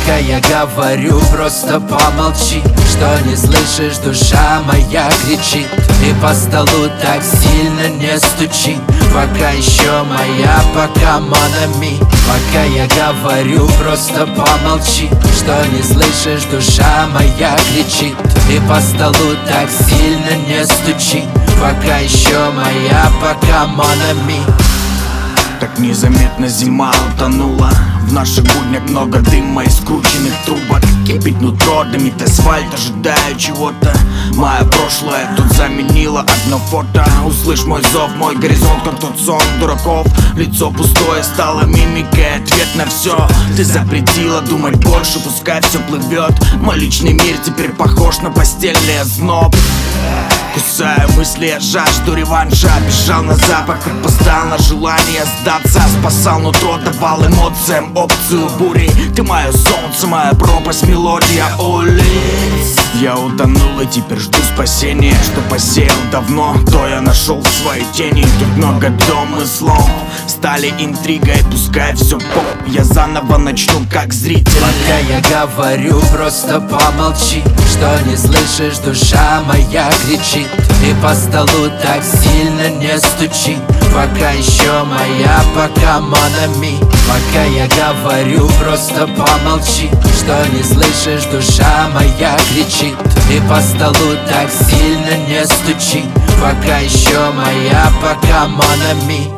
Пока я говорю, просто помолчи. Что не слышишь, душа моя кричит. И по столу так сильно не стучи. Пока еще моя, пока монами. Пока я говорю, просто помолчи. Что не слышишь, душа моя кричит. И по столу так сильно не стучи. Пока еще моя, пока монами. Так незаметно зима утонула. В наших буднях много дыма и скрученных трубок. Кипит нутро, дымит асфальт, ожидаю чего-то. Мое прошлое тут заменило одно фото. Услышь мой зов, мой горизонт, как тот сон дураков. Лицо пустое стало мимикой, ответ на все. Ты запретила думать больше, пускай все плывет. Мой личный мир теперь похож на постельный озноб. Кусаю мысли, я жажду реванша. Бежал на запах, предпостал на желание сдаться. Спасал нутро, давал эмоциям опцию бури. Ты мое солнце, моя пропасть, мелодия улиц. Я утонул и теперь жду спасения. Что посеял давно, то я нашел в своей тени. Тут много домыслов стали интригой, пускай все поп. Я заново начну как зритель. Пока я говорю, просто помолчи. Что не слышишь, душа моя кричит. И по столу так сильно не стучи. Пока еще моя, пока монами. Пока я говорю, просто помолчи. Что не слышишь, душа моя кричит. И по столу так сильно не стучи. Пока еще моя, пока монами.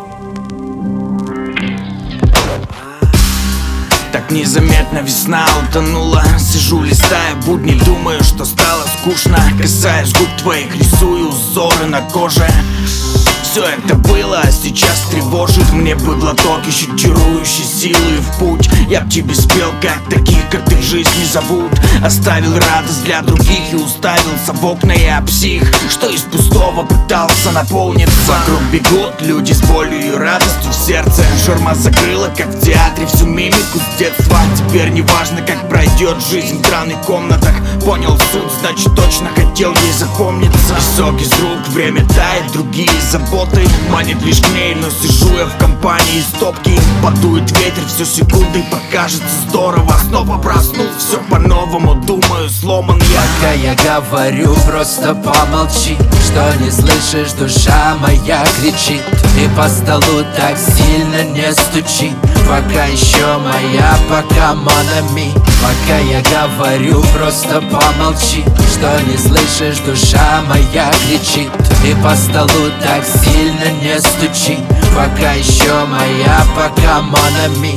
Так незаметно весна утонула. Сижу, листая будни, думаю, что стало скучно. Касаюсь губ твоих, рисую узоры на коже. Все это было, а сейчас тревожит. Мне бы глоток еще чарующей силы в путь. Я б тебе спел, как таких, как ты, в жизнь не зовут. Оставил радость для других и уставился в окна. Я псих, что из пустого пытался наполниться. Вокруг бегут люди с болью и радостью в сердце. Шаурма закрыла, как в театре, всю мимику с детства. Теперь не важно, как пройдет жизнь в драных комнатах. Понял суть, значит точно хотел ей запомниться. Песок из рук, время тает, другие заботы манит лишь к ней, но сижу я в компании стопки. Подует ветер, все секунды покажется здорово. Снова проснул, все по-новому, думаю, сломан я. Пока я говорю, просто помолчи. Что не слышишь, душа моя кричит. И по столу так сильно не стучи. Пока еще моя, пока монами. Пока я говорю, просто помолчи. Что не слышишь, душа моя кричит. И по столу так сильно не стучи. Пока еще моя, пока монами.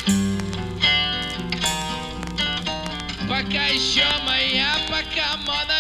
Пока еще моя, пока монами.